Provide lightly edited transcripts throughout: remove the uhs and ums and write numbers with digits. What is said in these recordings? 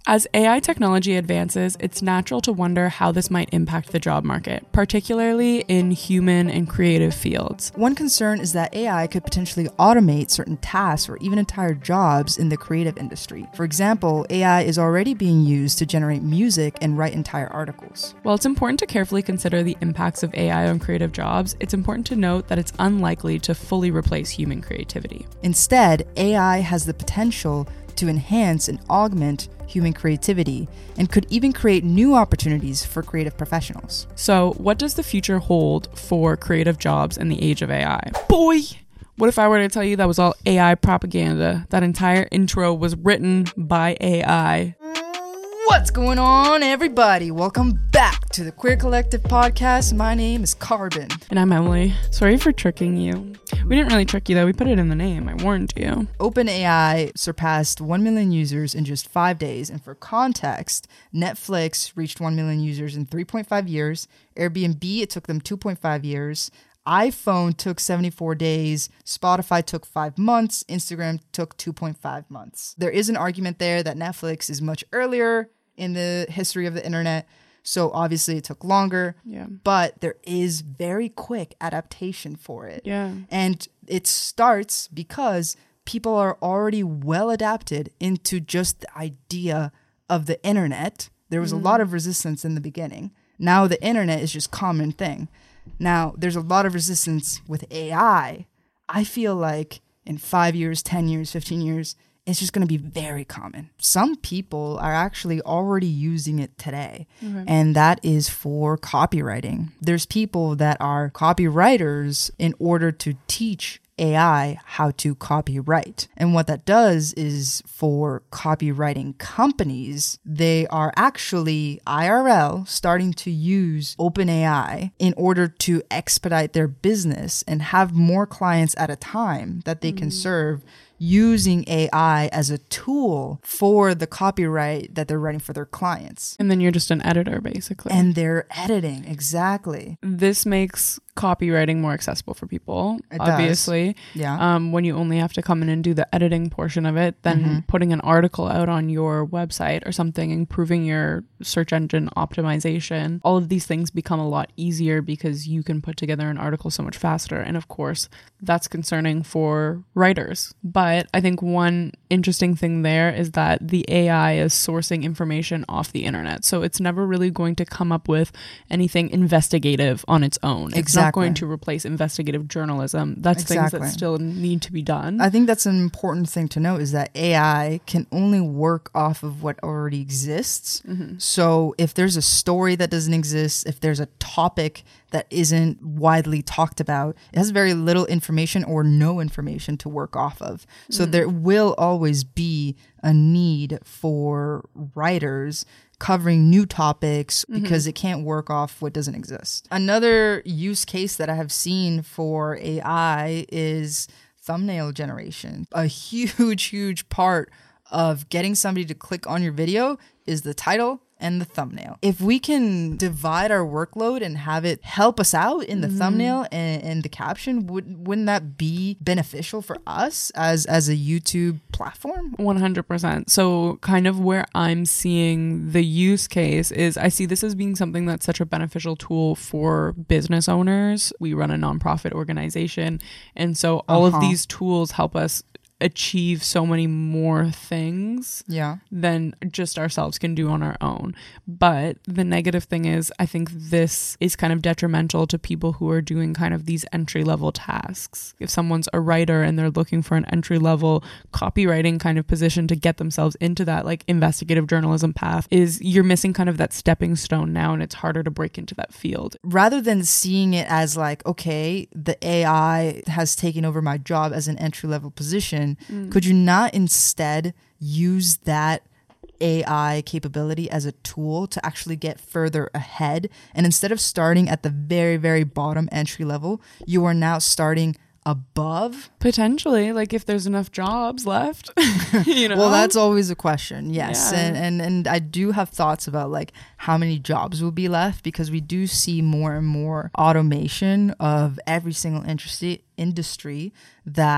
As AI technology advances, it's natural to wonder how this might impact the job market, particularly in human and creative fields. One concern is that AI could potentially automate certain tasks or even entire jobs in the creative industry. For example, AI is already being used to generate music and write entire articles. While it's important to carefully consider the impacts of AI on creative jobs, it's important to note that it's unlikely to fully replace human creativity. Instead, AI has the potential to enhance and augment human creativity and could even create new opportunities for creative professionals. So, what does the future hold for creative jobs in the age of AI? Boy! What if I were to tell you that was all AI propaganda? That entire intro was written by AI. What's going on, everybody? Welcome back to the Queer Collective podcast. My name is Carbon. And I'm Emily. Sorry for tricking you. We didn't really trick you though. We put it in the name. I warned you. OpenAI surpassed 1 million users in just 5 days. And for context, Netflix reached 1 million users in 3.5 years. Airbnb, it took them 2.5 years. iPhone took 74 days, Spotify took 5 months, Instagram took 2.5 months. There is an argument there that Netflix is much earlier in the history of the internet, so obviously it took longer, but there is very quick adaptation for it. And it starts because people are already well adapted into just the idea of the internet. There was a lot of resistance in the beginning. Now the internet is just a common thing. Now, there's a lot of resistance with AI. I feel like in 5 years, 10 years, 15 years, it's just going to be very common. Some people are actually already using it today, and that is for copywriting. There's people that are copywriters in order to teach AI how to copyright. And what that does is for copywriting companies, they are actually IRL starting to use OpenAI in order to expedite their business and have more clients at a time that they can serve using AI as a tool for the copyright that they're writing for their clients. And then you're just an editor, basically. And they're editing, exactly. This makes copywriting more accessible for people, it obviously. Does. Yeah. When you only have to come in and do the editing portion of it, then putting an article out on your website or something, improving your search engine optimization, all of these things become a lot easier because you can put together an article so much faster. And of course, that's concerning for writers. But I think one interesting thing there is that the AI is sourcing information off the internet. So it's never really going to come up with anything investigative on its own. It's not going to replace investigative journalism. That's things that still need to be done. I think that's an important thing to note is that AI can only work off of what already exists. So if there's a story that doesn't exist, if there's a topic that isn't widely talked about, it has very little information or no information to work off of. So there will always be a need for writers covering new topics because it can't work off what doesn't exist. Another use case that I have seen for AI is thumbnail generation. A huge part of getting somebody to click on your video is the title and the thumbnail. If we can divide our workload and have it help us out in the thumbnail and the caption, wouldn't that be beneficial for us as a YouTube platform? 100%. So kind of where I'm seeing the use case is I see this as being something that's such a beneficial tool for business owners. We run a nonprofit organization, and so all of these tools help us achieve so many more things than just ourselves can do on our own. But the negative thing is I think this is kind of detrimental to people who are doing kind of these entry-level tasks. If someone's a writer and they're looking for an entry-level copywriting kind of position to get themselves into that like investigative journalism path, is you're missing kind of that stepping stone now, and it's harder to break into that field. Rather than seeing it as like, okay, the AI has taken over my job as an entry-level position, could you not instead use that AI capability as a tool to actually get further ahead? And instead of starting at the very, very bottom entry level, you are now starting above? Potentially, like if there's enough jobs left, you know? Well, that's always a question, yes. Yeah. And I do have thoughts about like how many jobs will be left, because we do see more and more automation of every single industry that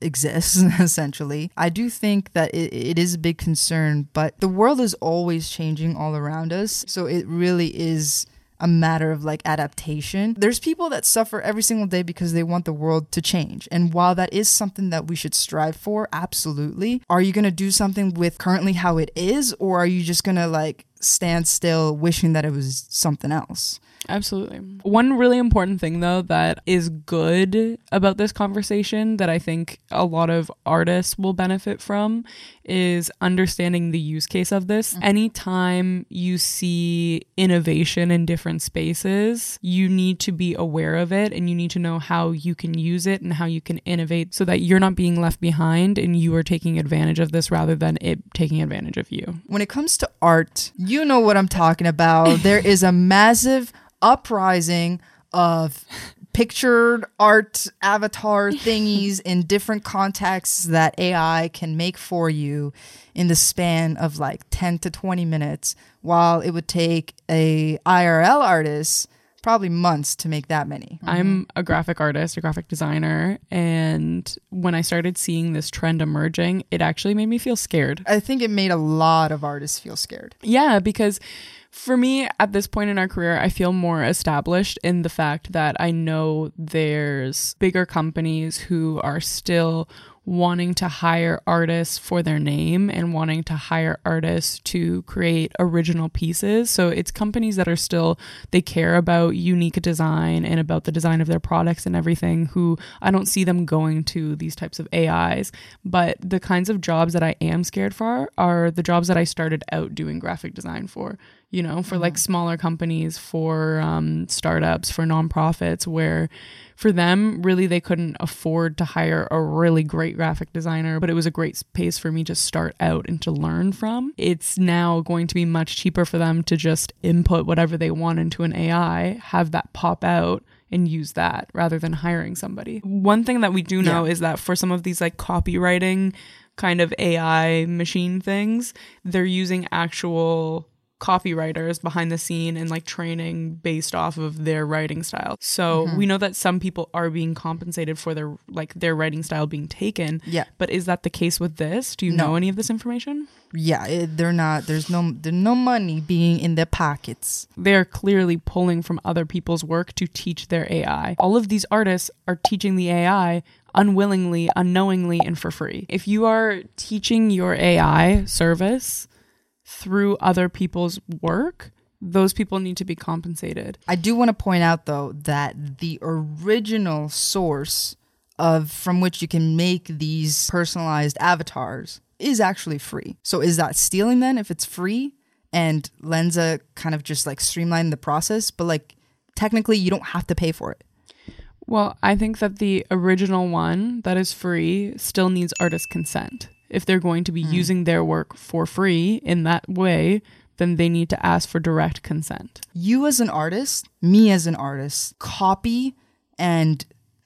exists, essentially. I do think that it is a big concern, but the world is always changing all around us. So it really is a matter of like adaptation. There's people that suffer every single day because they want the world to change. And while that is something that we should strive for, absolutely. Are you going to do something with currently how it is? Or are you just going to like stand still wishing that it was something else? Absolutely. One really important thing, though, that is good about this conversation that I think a lot of artists will benefit from is understanding the use case of this. Anytime you see innovation in different spaces, you need to be aware of it and you need to know how you can use it and how you can innovate so that you're not being left behind and you are taking advantage of this rather than it taking advantage of you. When it comes to art, you know what I'm talking about. There is a massive uprising of pictured art avatar thingies in different contexts that AI can make for you in the span of like 10 to 20 minutes, while it would take a IRL artist probably months to make that many. I'm a graphic artist, a graphic designer, and when I started seeing this trend emerging, it actually made me feel scared. I think it made a lot of artists feel scared. Yeah, because for me, at this point in our career, I feel more established in the fact that I know there's bigger companies who are still wanting to hire artists for their name and wanting to hire artists to create original pieces. So it's companies that are still, they care about unique design and about the design of their products and everything, who I don't see them going to these types of AIs. But the kinds of jobs that I am scared for are the jobs that I started out doing graphic design for. You know, for like smaller companies, for startups, for nonprofits, where for them, really, they couldn't afford to hire a really great graphic designer, but it was a great space for me to start out and to learn from. It's now going to be much cheaper for them to just input whatever they want into an AI, have that pop out, and use that rather than hiring somebody. One thing that we do know is that for some of these like copywriting kind of AI machine things, they're using actual copywriters behind the scene and like training based off of their writing style. So we know that some people are being compensated for their writing style being taken. Yeah. But is that the case with this? Do you know any of this information? Yeah, they're not. There's no money being in their pockets. They're clearly pulling from other people's work to teach their AI. All of these artists are teaching the AI unwillingly, unknowingly, and for free. If you are teaching your AI service through other people's work, those people need to be compensated. I do want to point out, though, that the original source from which you can make these personalized avatars is actually free. So is that stealing then if it's free? And Lensa kind of just like streamlined the process, but like technically you don't have to pay for it. Well, I think that the original one that is free still needs artist consent. If they're going to be using their work for free in that way, then they need to ask for direct consent. You as an artist, me as an artist, copy and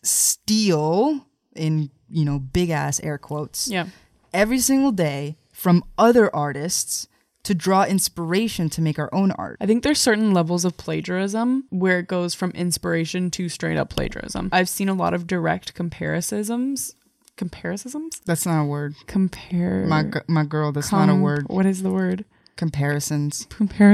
steal, in, big ass air quotes, every single day from other artists to draw inspiration to make our own art. I think there's certain levels of plagiarism where it goes from inspiration to straight up plagiarism. I've seen a lot of direct comparisons. That's not a word. My girl, that's not a word. What is the word? Comparisons.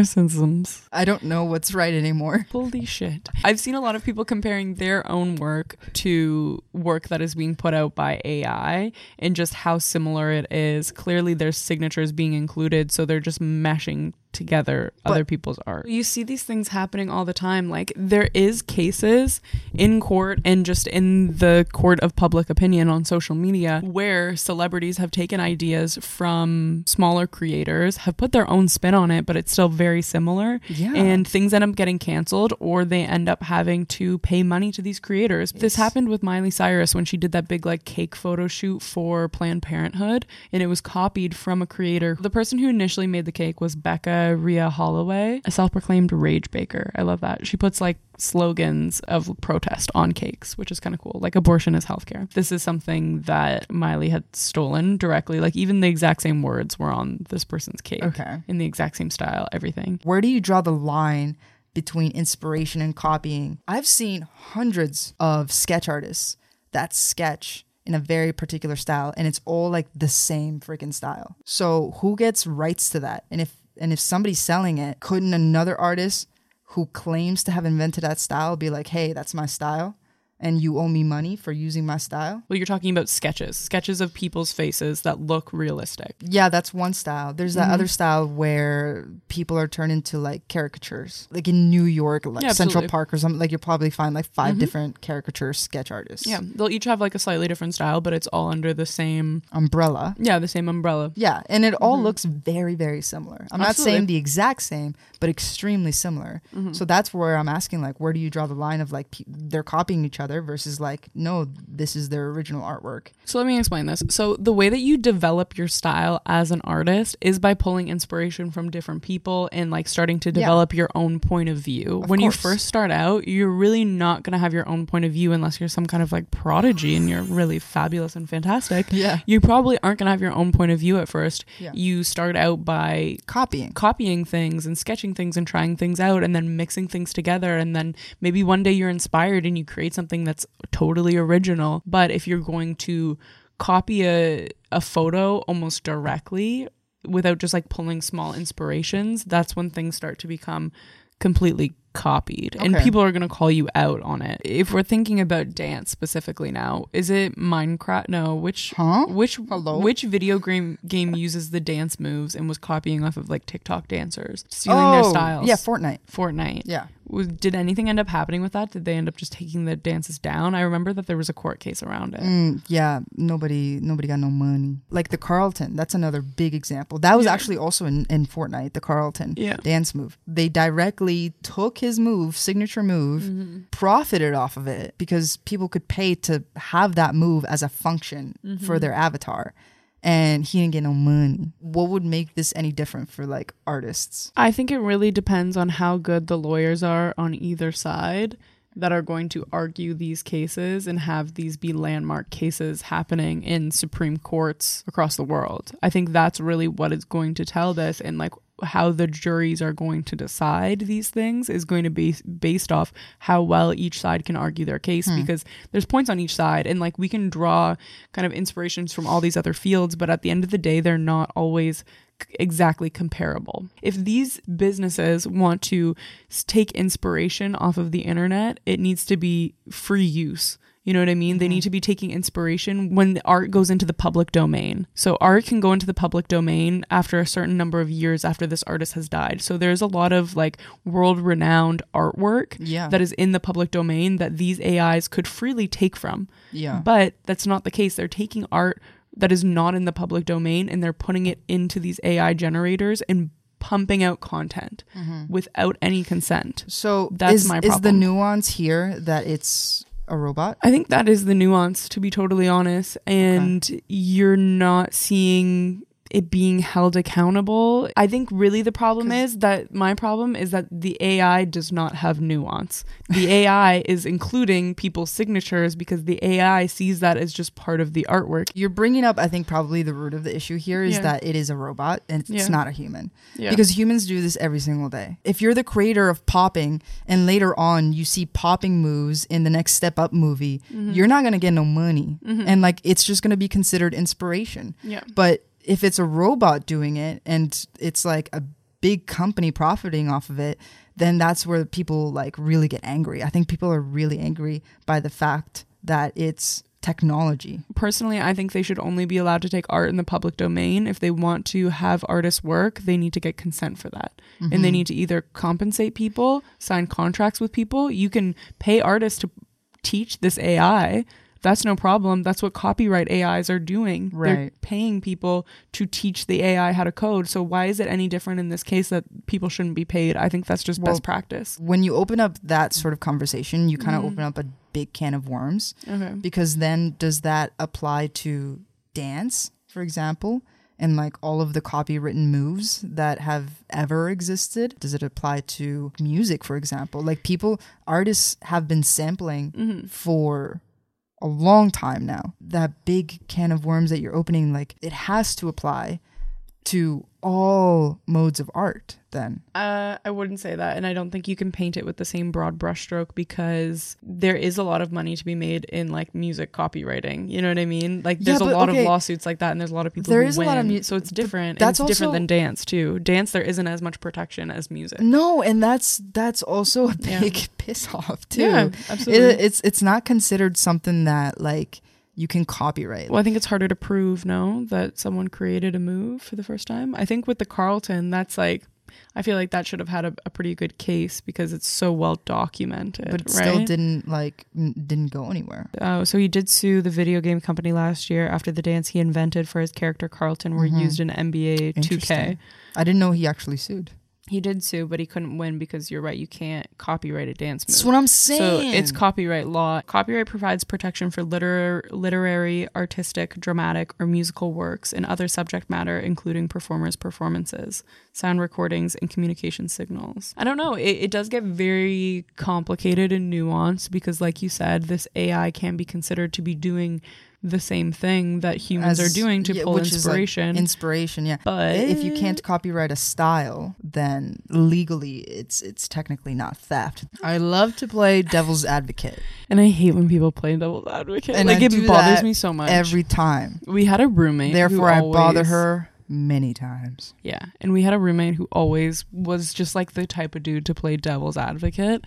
I don't know what's right anymore. Holy shit. I've seen a lot of people comparing their own work to work that is being put out by AI and just how similar it is. Clearly there's signatures being included, so they're just meshing together other people's art. You see these things happening all the time. Like, there is cases in court and just in the court of public opinion on social media where celebrities have taken ideas from smaller creators, have put their own spin on it, but it's still very similar. Yeah. And things end up getting canceled, or they end up having to pay money to these creators. This happened with Miley Cyrus when she did that big like cake photo shoot for Planned Parenthood, and it was copied from a creator. The person who initially made the cake was Becca Rhea Holloway, a self-proclaimed rage baker. I love that. She puts like slogans of protest on cakes, which is kind of cool. Like, abortion is healthcare. This is something that Miley had stolen directly. Like, even the exact same words were on this person's cake. Okay. In the exact same style, everything. Where do you draw the line between inspiration and copying? I've seen hundreds of sketch artists that sketch in a very particular style, and it's all like the same freaking style. So who gets rights to that? And if somebody's selling it, couldn't another artist who claims to have invented that style be like, hey, that's my style, and you owe me money for using my style? Well, you're talking about sketches of people's faces that look realistic. Yeah, that's one style. There's that other style where people are turned into like caricatures. Like in New York, like Central Park or something, like you'll probably find like 5 different caricature sketch artists. Yeah, they'll each have like a slightly different style, but it's all under the same umbrella. Yeah, the same umbrella. Yeah, and it all looks very, very similar. I'm not saying the exact same, but extremely similar. So that's where I'm asking, like, where do you draw the line of like they're copying each other versus like, no, this is their original artwork? So let me explain this. So the way that you develop your style as an artist is by pulling inspiration from different people and like starting to develop your own point of view. When you first start out, you're really not going to have your own point of view unless you're some kind of like prodigy and you're really fabulous and fantastic. Yeah. You probably aren't going to have your own point of view at first. Yeah. You start out by copying things and sketching things and trying things out and then mixing things together, and then maybe one day you're inspired and you create something that's totally original. But if you're going to copy a photo almost directly without just like pulling small inspirations, that's when things start to become completely copied, and people are going to call you out on it. If we're thinking about dance specifically now, is it Minecraft? No, which video game uses the dance moves and was copying off of like TikTok dancers, stealing their styles? Yeah, Fortnite. Yeah. Did anything end up happening with that? Did they end up just taking the dances down? I remember that there was a court case around it. Yeah, nobody got no money. Like the Carlton, that's another big example. That was actually also in Fortnite, the Carlton dance move. They directly took his signature move, profited off of it because people could pay to have that move as a function for their avatar. And he didn't get no money. What would make this any different for like artists? I think it really depends on how good the lawyers are on either side that are going to argue these cases and have these be landmark cases happening in Supreme Courts across the world. I think that's really what is going to tell this, and like how the juries are going to decide these things is going to be based off how well each side can argue their case, because there's points on each side, and like we can draw kind of inspirations from all these other fields, but at the end of the day, they're not always exactly comparable. If these businesses want to take inspiration off of the internet, it needs to be free use. You know what I mean? They need to be taking inspiration when the art goes into the public domain. So art can go into the public domain after a certain number of years after this artist has died. So there's a lot of like world-renowned artwork that is in the public domain that these AIs could freely take from. Yeah. But that's not the case. They're taking art that is not in the public domain and they're putting it into these AI generators and pumping out content without any consent. So that's my problem. Is the nuance here that it's a robot? I think that is the nuance, to be totally honest. And you're not seeing it being held accountable. I think really the problem is that the AI does not have nuance. The AI is including people's signatures because the AI sees that as just part of the artwork. You're bringing up, I think, probably the root of the issue here is that it is a robot and it's not a human. Yeah. Because humans do this every single day. If you're the creator of popping and later on you see popping moves in the next Step Up movie, you're not going to get no money. And like it's just going to be considered inspiration. Yeah. But if it's a robot doing it and it's like a big company profiting off of it, then that's where people like really get angry. I think people are really angry by the fact that it's technology. Personally, I think they should only be allowed to take art in the public domain. If they want to have artists work, they need to get consent for that. And they need to either compensate people, sign contracts with people. You can pay artists to teach this AI. That's no problem. That's what copyright AIs are doing. Right. They're paying people to teach the AI how to code. So why is it any different in this case that people shouldn't be paid? I think that's just best practice. When you open up that sort of conversation, you kind of open up a big can of worms. Okay. Because then does that apply to dance, for example? And like all of the copywritten moves that have ever existed? Does it apply to music, for example? Like artists have been sampling for a long time now. That big can of worms that you're opening, like it has to apply to all modes of art then. I wouldn't say that, and I don't think you can paint it with the same broad brushstroke, because there is a lot of money to be made in like music copywriting. You know what I mean? Like there's a lot of lawsuits like that, and there's a lot of people who win. A lot of so it's different. That's and it's different than dance too. Dance, there isn't as much protection as music. No, and that's also a big piss off too. Yeah, absolutely. It's not considered something that like you can copyright. Well, I think it's harder to prove, no, that someone created a move for the first time. I think with the Carlton, that's like, I feel like that should have had a pretty good case because it's so well documented. But it still didn't go anywhere. Oh, so he did sue the video game company last year after the dance he invented for his character Carlton were used in NBA 2K. I didn't know he actually sued. He did sue, but he couldn't win because you're right, you can't copyright a dance move. That's what I'm saying. So it's copyright law. Copyright provides protection for literary, artistic, dramatic, or musical works and other subject matter, including performers' performances, sound recordings, and communication signals. I don't know. It does get very complicated and nuanced because, like you said, this AI can be considered to be doing the same thing that humans are doing to pull inspiration. Inspiration, yeah. But if you can't copyright a style, then legally it's technically not theft. I love to play devil's advocate. And I hate when people play devil's advocate. And like, it bothers me so much. Every time. We had a roommate. Therefore, I bother her many times. Yeah. And we had a roommate who always was just like the type of dude to play devil's advocate.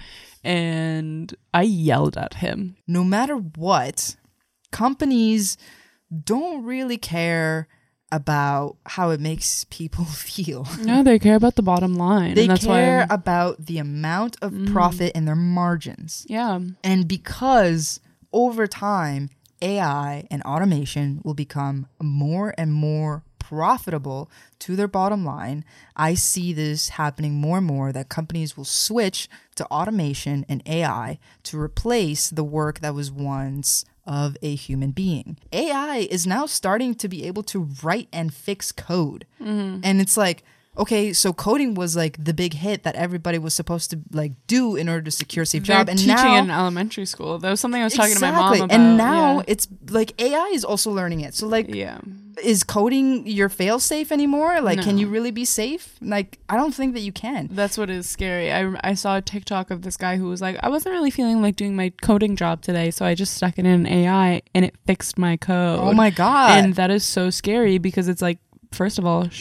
And I yelled at him. No matter what, companies don't really care about how it makes people feel. No, they care about the bottom line. They care about the amount of profit and their margins. Yeah. And because over time, AI and automation will become more and more profitable to their bottom line, I see this happening more and more, that companies will switch to automation and AI to replace the work that was once of a human being. AI is now starting to be able to write and fix code. And it's like, okay, so coding was like the big hit that everybody was supposed to like do in order to secure a safe job. And teaching now in elementary school. That was something I was talking to my mom about. And now it's like AI is also learning it. So like, is coding your fail safe anymore? Like, can you really be safe? Like, I don't think that you can. That's what is scary. I saw a TikTok of this guy who was like, I wasn't really feeling like doing my coding job today, so I just stuck it in an AI and it fixed my code. Oh my God. And that is so scary because it's like, first of all,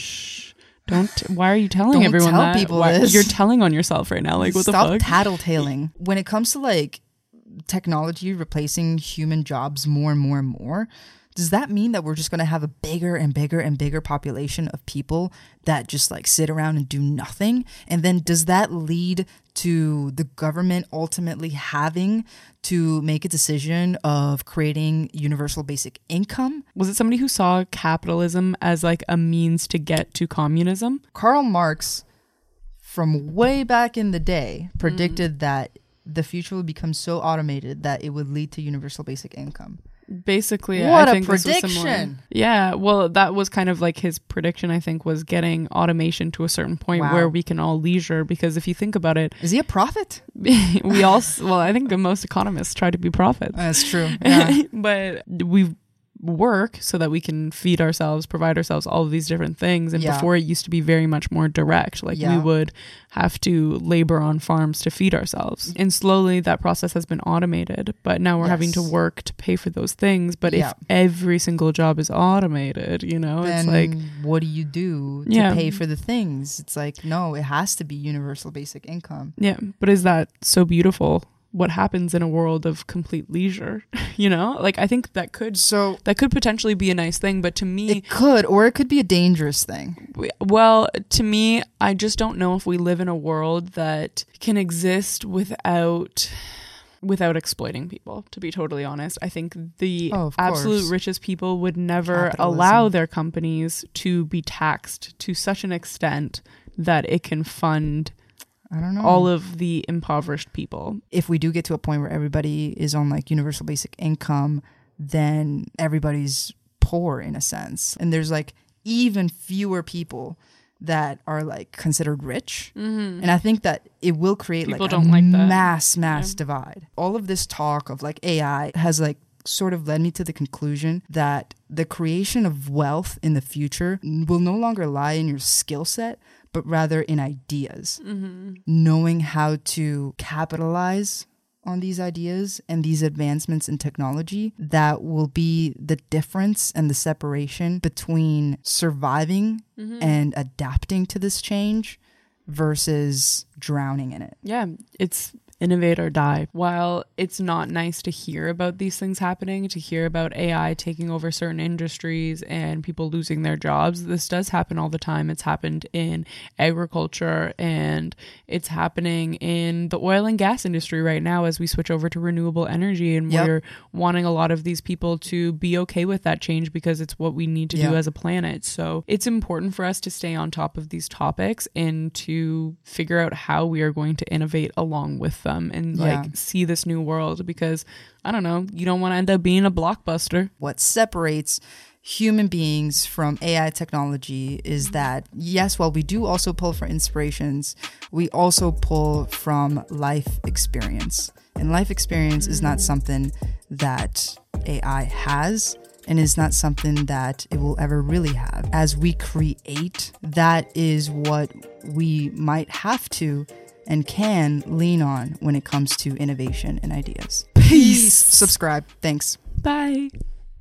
why are you telling everyone tell that? People this. You're telling on yourself right now. Like, what the fuck? Stop tattletaling. When it comes to like technology replacing human jobs more and more and more, does that mean that we're just going to have a bigger and bigger and bigger population of people that just like sit around and do nothing? And then does that lead to the government ultimately having to make a decision of creating universal basic income? Was it somebody who saw capitalism as like a means to get to communism? Karl Marx, from way back in the day, predicted that the future would become so automated that it would lead to universal basic income. Basically, what I think a prediction! Yeah, well, that was kind of like his prediction. I think was getting automation to a certain point where we can all leisure. Because if you think about it, is he a prophet? We all, well, I think most economists try to be prophets. That's true. Yeah. But we work so that we can feed ourselves, provide ourselves all of these different things. And before, it used to be very much more direct. Like we would have to labor on farms to feed ourselves. And slowly that process has been automated. But now we're having to work to pay for those things. But if every single job is automated, you know, then it's like, what do you do to pay for the things? It's like, no, it has to be universal basic income. Yeah. But is that so beautiful? What happens in a world of complete leisure, you know? Like, I think that could potentially be a nice thing, but to me, it could, or it could be a dangerous thing. Well, to me, I just don't know if we live in a world that can exist without exploiting people, to be totally honest. I think the absolute richest people would never allow their companies to be taxed to such an extent that it can fund all of the impoverished people. If we do get to a point where everybody is on like universal basic income, then everybody's poor in a sense. And there's like even fewer people that are like considered rich. And I think that it will create people like a mass divide. All of this talk of like AI has like sort of led me to the conclusion that the creation of wealth in the future will no longer lie in your skill set, but rather in ideas. Knowing how to capitalize on these ideas and these advancements in technology, that will be the difference and the separation between surviving and adapting to this change versus drowning in it. Yeah, it's innovate or die. While it's not nice to hear about these things happening, to hear about AI taking over certain industries and people losing their jobs, this does happen all the time. It's happened in agriculture and it's happening in the oil and gas industry right now as we switch over to renewable energy, and we're wanting a lot of these people to be okay with that change because it's what we need to do as a planet. So it's important for us to stay on top of these topics and to figure out how we are going to innovate along with them and like see this new world, because I don't know, you don't want to end up being a blockbuster. What separates human beings from AI technology is that, yes, while we do also pull for inspirations, we also pull from life experience. And life experience is not something that AI has, and is not something that it will ever really have. As we create, that is what we might have to and can lean on when it comes to innovation and ideas. Peace. Subscribe. Thanks. Bye.